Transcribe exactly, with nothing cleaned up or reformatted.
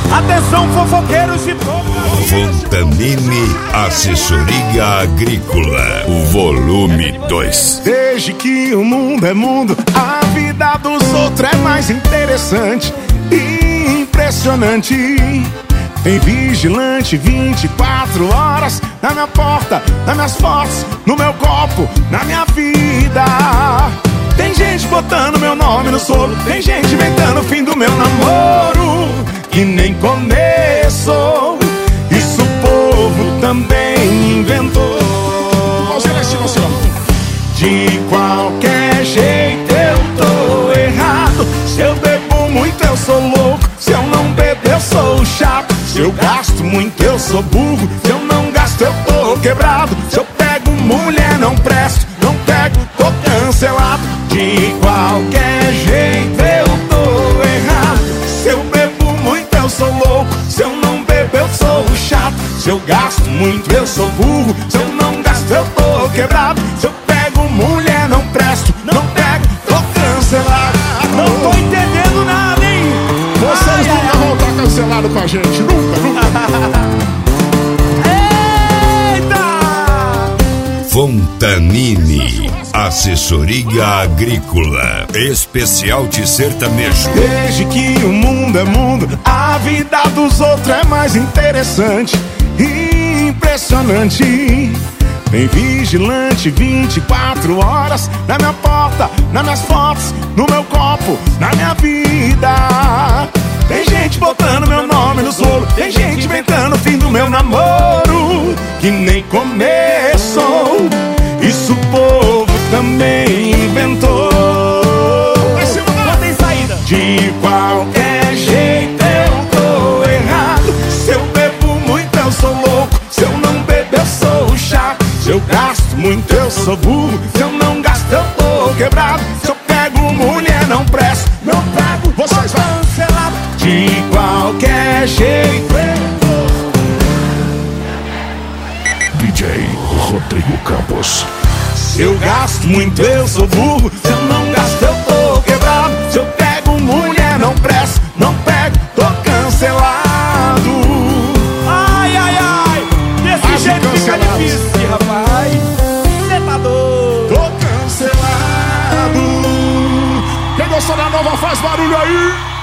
Atenção, fofoqueiros de toda a Fontanini Assessoria Agrícola, o volume dois. Desde que o mundo é mundo, a vida dos outros é mais interessante e impressionante. Tem vigilante vinte e quatro horas na minha porta, nas minhas fotos, no meu copo, na minha vida. Tem gente botando meu nome no solo, tem gente inventando o fim do meu namoro, que nem começou. Isso o povo também inventou. De qualquer jeito eu tô errado. Se eu bebo muito eu sou louco, se eu não bebo eu sou chato. Se eu gasto muito eu sou burro, se eu não gasto eu tô quebrado. Se eu pego mulher não presto, não pego tô cancelado. De qualquer jeito eu tô errado. Se eu bebo muito eu sou louco, se eu não bebo eu sou chato. Se eu gasto muito eu sou burro, se eu não gasto eu tô quebrado. Se eu pego mulher não presto, não pego tô cancelado. Não tô entendendo nada, hein? Vocês nunca vão estar cancelados com a gente, nunca, nunca. Eita! Fontanini Assessoria Agrícola, especial de sertanejo. Desde que o mundo é mundo, a vida dos outros é mais interessante e impressionante. Tem vigilante vinte e quatro horas na minha porta, nas minhas fotos, no meu copo, na minha vida. Tem gente botando meu nome no solo, tem gente inventando o fim do meu namoro, que nem começou. Isso o povo também inventou. Não tem saída. De qualquer jeito eu tô errado. Se eu bebo muito eu sou louco, se eu não bebo eu sou chato. Se eu gasto muito eu sou burro, se eu não gasto eu tô quebrado. Se eu pego mulher não presto, não pego, vocês vão cancelar. De qualquer jeito eu tô. D J Rodrigo Campos. Se eu gasto muito eu sou burro, se eu não gasto eu tô quebrado. Se eu pego mulher não presto, não pego, tô cancelado. Ai, ai, ai! Desse Quase jeito fica cancelado. difícil, rapaz. Cê tá doido. Tô cancelado. Quem gostou da nova faz barulho aí.